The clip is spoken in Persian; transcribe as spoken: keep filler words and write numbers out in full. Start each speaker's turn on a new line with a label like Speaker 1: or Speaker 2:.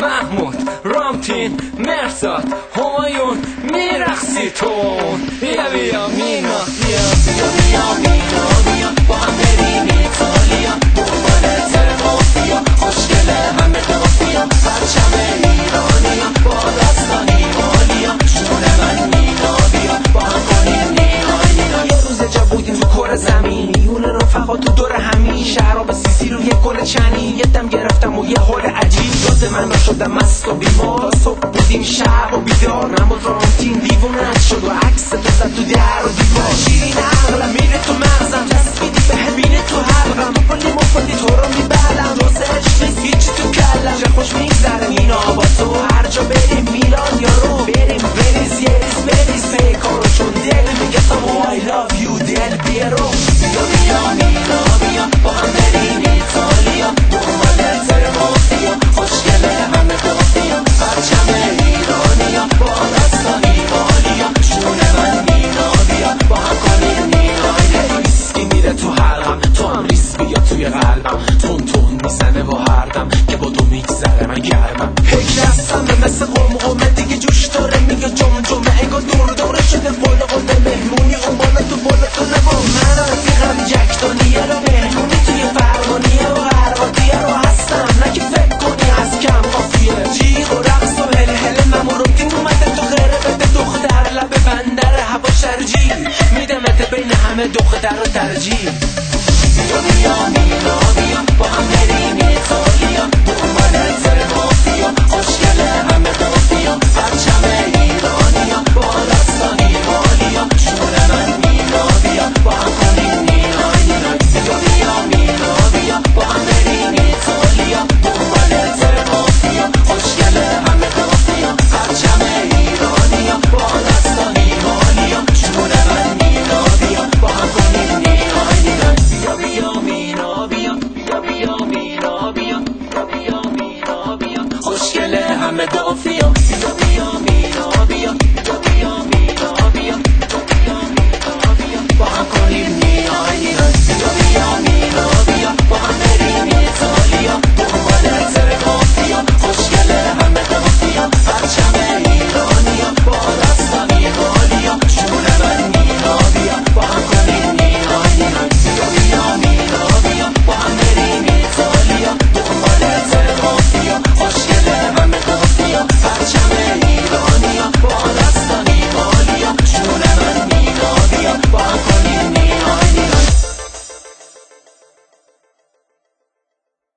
Speaker 1: محمود، رامتین، مرزاد، همایون، میرقصی تون. بیا بیا مینا، بیا بیا بیا مینا، بیا با هم بریم ایتالیا، دنبال ترمافیا، خوشگله همه دافیا، پرچم ایرانیا، با داستانی مالیا، شون من مینا، بیا با هم کنیم نینا نینا. یه روز جا بودیم تو کره زمین، میون رفقا تو دور همین شهراب سیسی رو یه گل چنی، یه دم گرفتم و یه حال عجیب یاد من شدم مست و بیمار. صبح بودیم شب و بیدار، اما رامتین دیوونه شد و عکس تو زد تو در و دیوار. شیرین عقلم میره تو مغزم، چسبیدی به همینه تو حلقم، تو پلی مفتی تو رو میبلم، دوست عشق نیست هیچی تو کلم. چه خوش میگذره مینا با تو، هر جا بریم میلاد یا رو بریم بریز یه ریز بریز پیکارو، چون دل میگه تو I love you دل بیارو. بیا بیا مینا بیا با هم بریم ایتالیا، دنبال ترمافیا، خوشگله همه دافیا، پرچم ایرانیا، با داستانی مالیا، شون من مینا بیا با هم کنیم نینا. ریسکی میره تو حلقم، تو هم ریس بیا توی قلبم، تون تون میزنه و هر دم که با تو میگذره من گرمم. پیک دستمه مثل قمقمه دیگه جوش داره میگه جم جمعه، انگار دور دوره شده قل قل مهمونی اون بالا تو بالا تو نبا. من رفیقم جکتانیه رو مهمونی توی فرمانیه و غرباتیه رو هستم، نه که فکر کنی از کم قافیه. جیغ و رقص و هل هل ممورتین اومده تو خیره بده دختر لب بندر هوا شرجی، میدمت بین همه دختر و ترجیح. بیا بیا مینا بیا با هم بریم ایتالیا، دنبال ترمافیا، خوشگله همه دافیا، پرچم ایرانیا، با داستانی مالیا، شون من مینا بیا با هم کنیم نینا نینا. بیا بیا مینا بیا با هم بریم ایتالیا، دنبال ترمافیا، خوشگله همه دافیا، پرچم ایرانیا، با داستانی مالیا، شون من مینا بیا با هم کنیم نینا نینا. بیا بیا مینا بیا بیا بیا مینا بیا بیا بیا مینا بیا، خوشگله همه دافیا.